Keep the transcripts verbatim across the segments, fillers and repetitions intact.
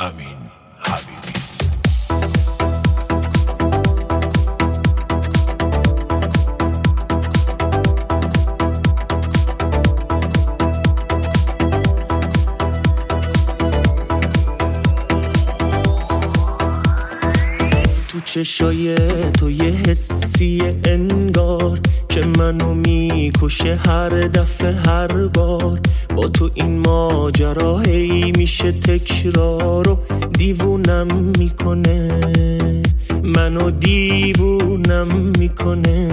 امین حبیبی. تو چشای تو یه حسی انگار که منو میکشه هر دفعه هر بار. با تو این ماجرا هی میشه تکرار و دیوونم میکنه، منو دیوونم میکنه.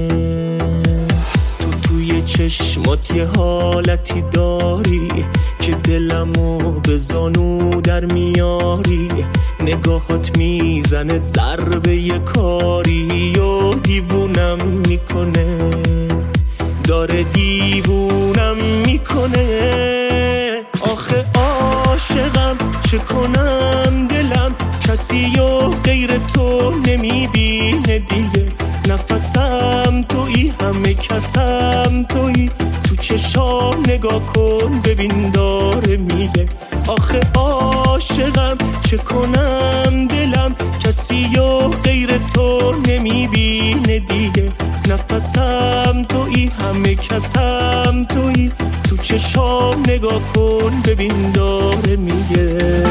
تو توی چشمات یه حالتی داری که دلمو به زانو در میاری. نگاهات میزنه ضربه یه کاری و دیوونم میکنه، داره دیوونم میکنه. آخه عاشقم چه کنم، دلم کسی و غیر تو نمیبینه دیگه. نفسم تویی، همه کسم تویی. تو چشام نگاه کن ببین داره میگه. آخه عاشقم چه کنم، دلم کسی و غیر تو نمیبینه دیگه. نفسم تویی، همه کسم تویی. تو چشام نگاه کن ببین داره میگه.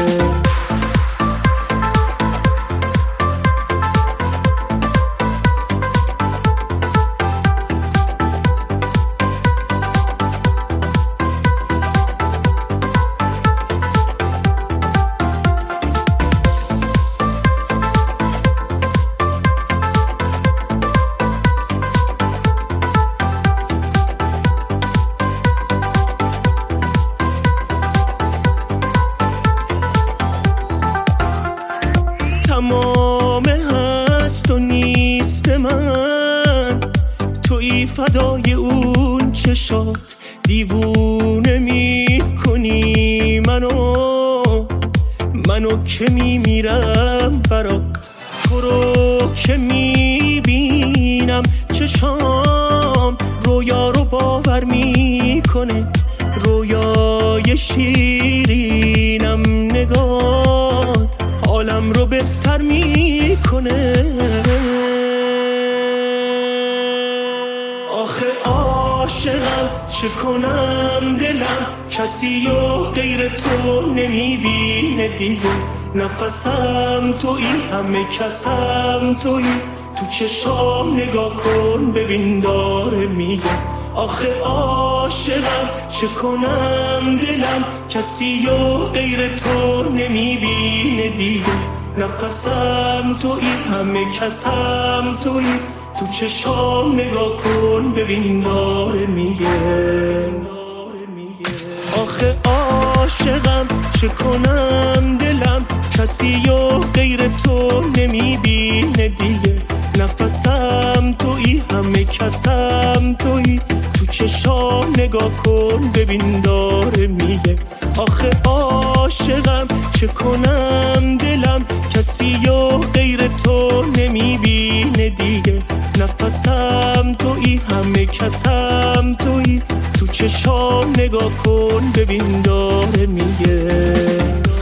تمام هست و نیست من، توی فدای اون چشات. دیوونه میکنی منو، منو که میمیرم برات. تو رو که میبینم چشام رویا رو باور میکنه. رویای شیرینم نگات حالم رو بهتر میکنه. آخه عاشقم چه کنم، دلم کسی و غیر تو نمیبینه دیگه. نفسم تویی، همه کسم تویی. تو چشام نگاه کن ببین داره میگه. آخه عاشقم چه کنم، دلم کسی و غیر تو نمیبینه دیگه. نفسم تویی، همه کسم تویی. تو چشام نگاه کن ببین داره میگه. آخه عاشقم چه کنم، دلم کسی و غیر تو نمیبینه دیگه. نفسم تویی، همه کسم تویی. تو چشام نگاه کن ببین داره میگه. آخه عاشقم چه کنم، دلم کسی و غیر تو نمیبینه دیگه. نفسم تویی، همه کسم تویی. تو چشام نگاه کن ببین داره میگه.